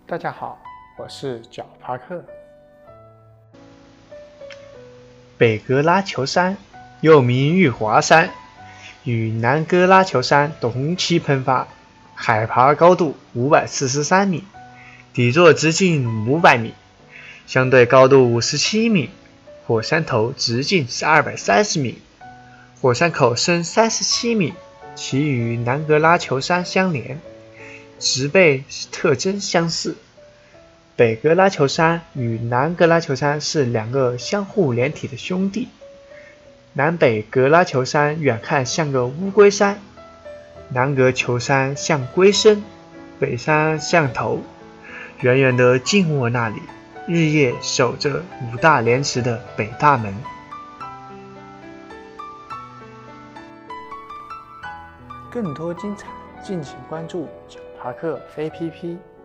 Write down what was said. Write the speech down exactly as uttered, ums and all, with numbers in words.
大家好，我是角帕克。 北格拉球山又名玉华山，与南格拉球山同期喷发，海拔高度五百四十三米，底座直径五百米，相对高度五十七米，火山头直径是二百三十米，火山口深三十七米，其与南格拉球山相连，植被特征相似。北格拉球山与南格拉球山是两个相互连体的兄弟。南北格拉球山远看像个乌龟山，南格球山像龟身，北山像头，远远地静卧那里，日夜守着五大连池的北大门。 更多精彩，敬请关注角帕克 A P P。